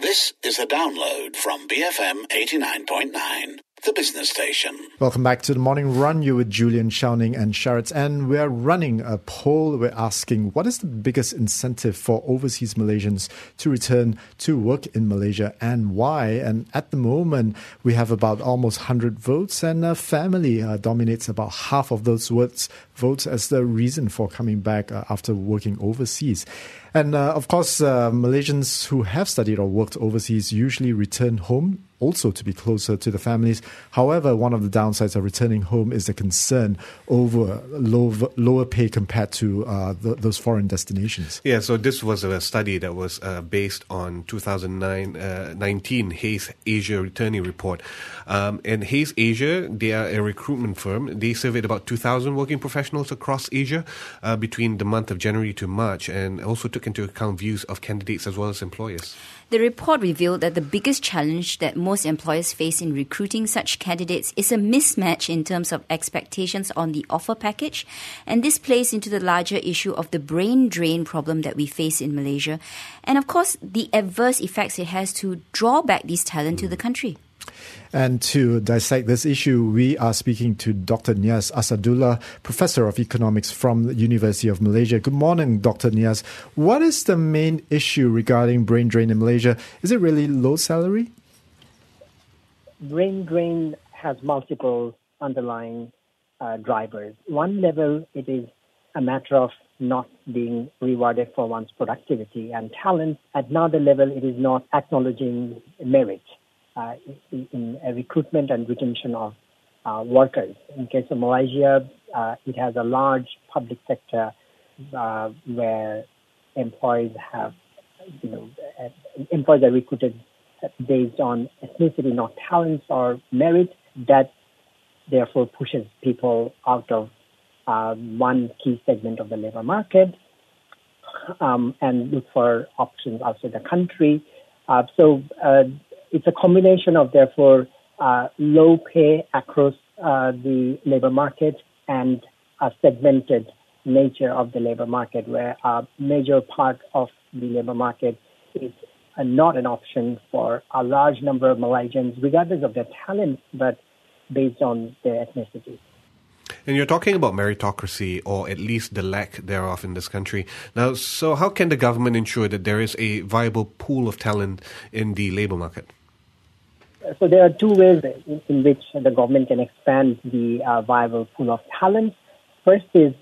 This is a download from BFM 89.9, the business station. Welcome back to the Morning Run. You're with Julian, Shauning and Sharat. And we're running a poll. We're asking, what is the biggest incentive for overseas Malaysians to return to work in Malaysia and why? And at the moment, we have about almost 100 votes, and family dominates about half of those votes as the reason for coming back after working overseas. And of course, Malaysians who have studied or worked overseas usually return home also to be closer to the families. However, one of the downsides of returning home is the concern over lower pay compared to those foreign destinations. Yeah, so this was a study that was based on 2019 Hays Asia Returnee Report. And Hays Asia, they are a recruitment firm. They surveyed about 2,000 working professionals across Asia between the month of January to March, and also took into account views of candidates as well as employers. The report revealed that the biggest challenge that most employers face in recruiting such candidates is a mismatch in terms of expectations on the offer package, and this plays into the larger issue of the brain drain problem that we face in Malaysia, and of course the adverse effects it has to draw back these talent to the country. And to dissect this issue, we are speaking to Dr. Niaz Asadullah, Professor of Economics from the University of Malaysia. Good morning, Dr. Niaz. What is the main issue regarding brain drain in Malaysia? Is it really low salary? Brain drain has multiple underlying drivers. One level, it is a matter of not being rewarded for one's productivity and talent. At another level, it is not acknowledging merit in recruitment and retention of workers. In case of Malaysia, it has a large public sector where employees are recruited based on ethnicity, not talents or merit. That therefore pushes people out of one key segment of the labor market and look for options outside the country. It's a combination of, therefore, low pay across the labor market and a segmented nature of the labor market, where a major part of the labor market is not an option for a large number of Malaysians, regardless of their talent, but based on their ethnicity. And you're talking about meritocracy, or at least the lack thereof in this country. Now, so how can the government ensure that there is a viable pool of talent in the labor market? So there are two ways in which the government can expand the viable pool of talent. First is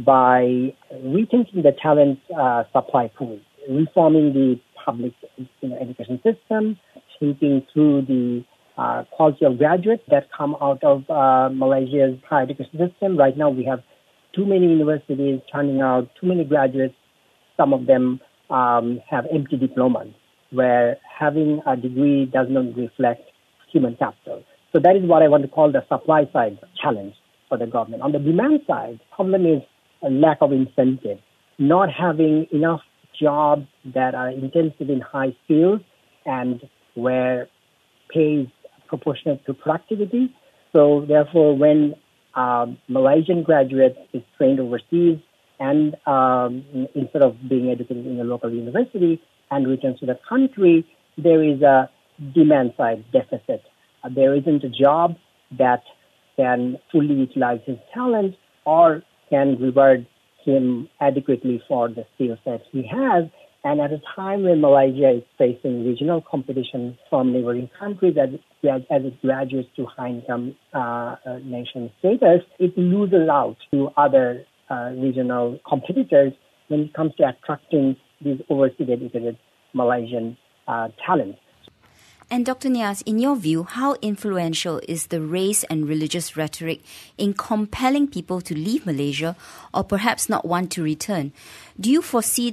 by rethinking the talent supply pool, reforming the public education system, thinking through the quality of graduates that come out of Malaysia's higher education system. Right now we have too many universities turning out too many graduates. Some of them have empty diplomas, where having a degree does not reflect human capital. So that is what I want to call the supply side challenge for the government. On the demand side, the problem is a lack of incentive, not having enough jobs that are intensive in high skills and where pay is proportionate to productivity. So therefore, when Malaysian graduate is trained overseas and instead of being educated in a local university and returns to the country, there is a demand side deficit. There isn't a job that can fully utilize his talent or can reward him adequately for the skill set he has. And at a time when Malaysia is facing regional competition from neighboring countries as it graduates to high-income nation status, it loses out to other regional competitors when it comes to attracting these overseas educated Malaysian talents. And Dr. Niaz, in your view, how influential is the race and religious rhetoric in compelling people to leave Malaysia or perhaps not want to return? Do you foresee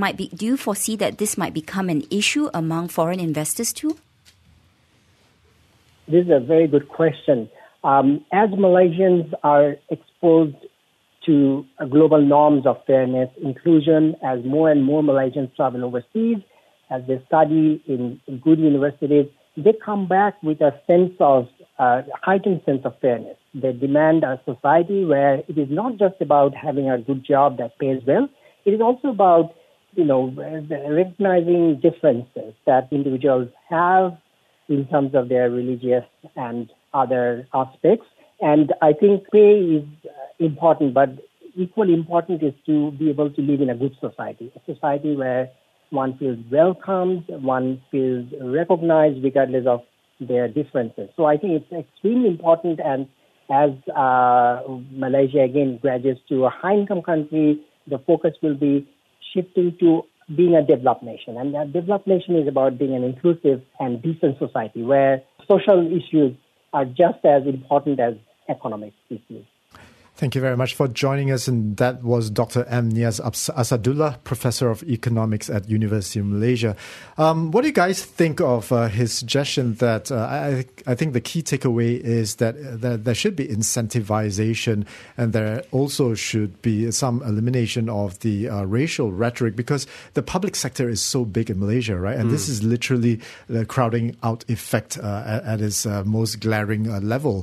that this might become an issue among foreign investors too? This is a very good question. As Malaysians are exposed to global norms of fairness, inclusion, as more and more Malaysians travel overseas, as they study in good universities, they come back with a heightened sense of fairness. They demand a society where it is not just about having a good job that pays well. It is also about recognizing differences that individuals have in terms of their religious and other aspects. And I think pay is important, but equally important is to be able to live in a good society, a society where one feels welcomed, one feels recognized regardless of their differences. So I think it's extremely important, and as Malaysia again graduates to a high-income country, the focus will be shifting to being a developed nation. And that developed nation is about being an inclusive and decent society where social issues are just as important as economic issues. Thank you very much for joining us. And that was Dr. M. Niaz Asadullah, Professor of Economics at University of Malaysia. What do you guys think of his suggestion that I think the key takeaway is that there should be incentivization, and there also should be some elimination of the racial rhetoric, because the public sector is so big in Malaysia, right? And this is literally the crowding out effect at its most glaring level.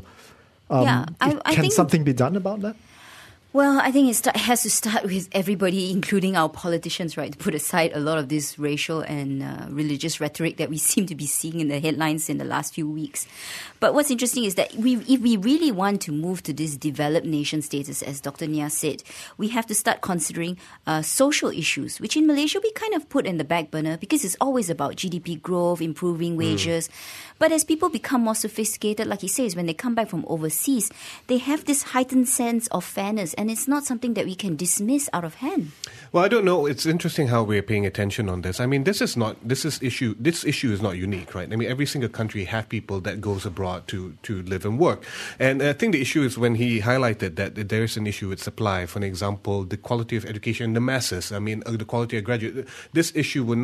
I can think something be done about that? Well, I think it has to start with everybody, including our politicians, right, to put aside a lot of this racial and religious rhetoric that we seem to be seeing in the headlines in the last few weeks. But what's interesting is that if we really want to move to this developed nation status, as Dr. Niaz said, we have to start considering social issues, which in Malaysia we kind of put in the back burner because it's always about GDP growth, improving wages. But as people become more sophisticated, like he says, when they come back from overseas, they have this heightened sense of fairness, and it's not something that we can dismiss out of hand. Well, I don't know. It's interesting how we're paying attention on this. I mean, this issue is not unique, right? I mean, every single country have people that goes abroad to live and work. And I think the issue is when he highlighted that there is an issue with supply. For example, the quality of education in the masses. I mean, the quality of graduate. This would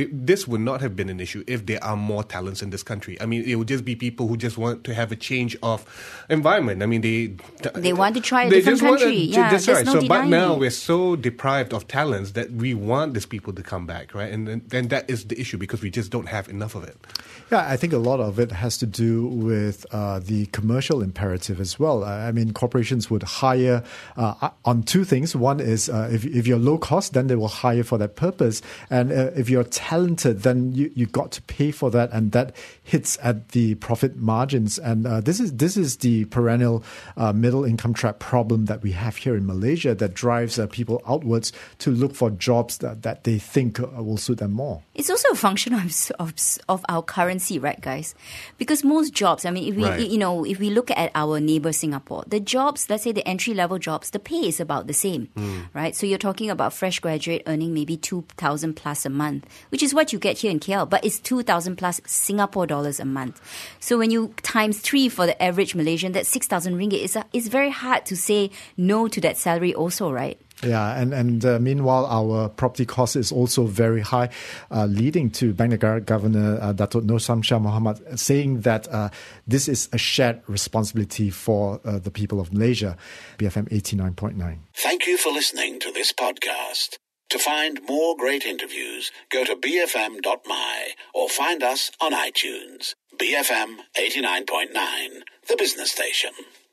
not have been an issue if there are more talents in this country. I mean, it would just be people who just want to have a change of environment. I mean, they want to try a different country. That's right. No But now it. we're so deprived of talents that we want these people to come back, right? And that is the issue, because we just don't have enough of it. Yeah, I think a lot of it has to do with the commercial imperative as well. I mean, corporations would hire on two things. One is if you're low cost, then they will hire for that purpose. And if you're talented, then you got to pay for that, and that hits at the profit margins. And this is the perennial middle income trap problem that we have here in Malaysia that drives people outwards to look for jobs that they think will suit them more. It's also a function of our currency, right, guys? Because most jobs, I mean, if we look at our neighbor Singapore, the jobs, let's say the entry-level jobs, the pay is about the same, right? So you're talking about fresh graduate earning maybe 2,000 plus a month, which is what you get here in KL, but it's 2,000 plus Singapore dollars a month. So when you times 3 for the average Malaysian, that's 6,000 ringgit. It's very hard to say no to that salary also, right? Yeah, and meanwhile, our property cost is also very high, leading to Bank Negara Governor Datuk Nur Shah Mohamad saying that this is a shared responsibility for the people of Malaysia. BFM 89.9. Thank you for listening to this podcast. To find more great interviews, go to bfm.my or find us on iTunes. BFM 89.9, the business station.